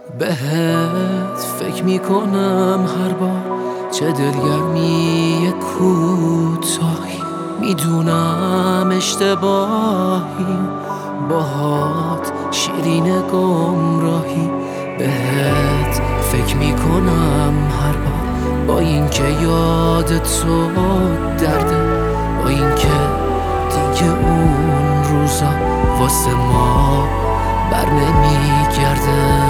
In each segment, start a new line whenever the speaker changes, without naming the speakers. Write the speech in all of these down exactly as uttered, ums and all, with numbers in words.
بهت فکر میکنم هر بار، چه دلگرمی کوتاهی. میدونم اشتباهی، باهات شیرین گمراهی. بهت فکر میکنم هر بار، با اینکه یاد تو درده، با اینکه دیگه اون روزا واسه ما بر نمیگرده.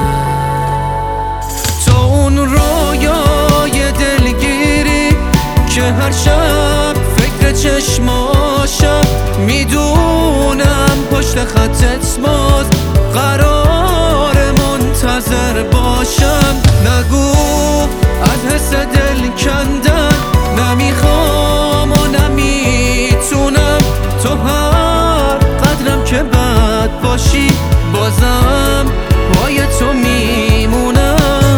تا اون رویای دلگیری که هر شب فکر چشماشم، میدونم پشت خطت باز قرار منتظر باشم. نگو از حس دل کندن نمیخوام و نمیتونم، تو هر قدرم که بد باشی بازم پای تو میمونم.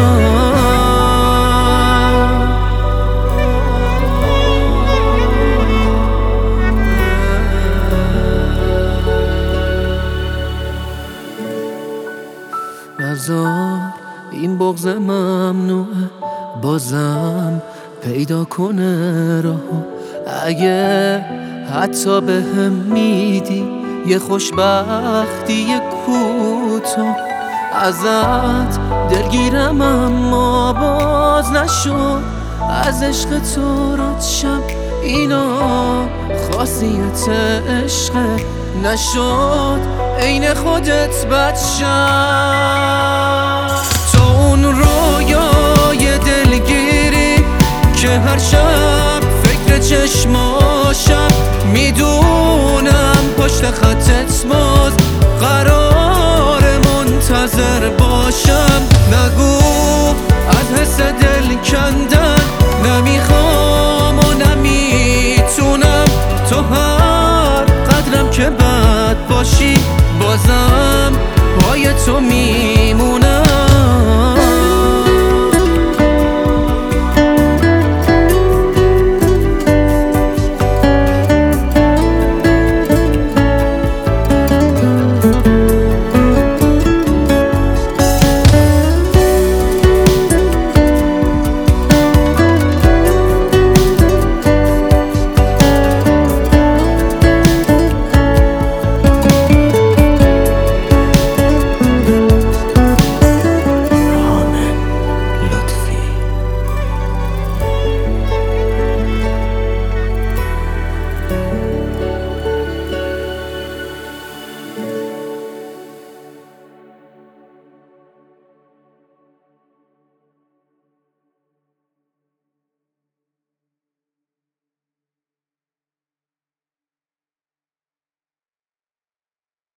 نذار این بغض ممنوعه بازم پیدا کنه راهو. اگه حتی به هم میدی یه خوشبختی کوتاه، ازت دلگیرم اما باز نشد از عشق تو رد شم. اینا خاصیت عشق نشد عین خودت بد شم. تو اون رویای دلگیری که هر شب فکر چشماشم، میدونم پشت خطت باز قرار منتظر باشم. نگو از حس دل کندن نمیخوام و نمیتونم، تو هر قدرم که بد باشی بازم پای تو میمونم.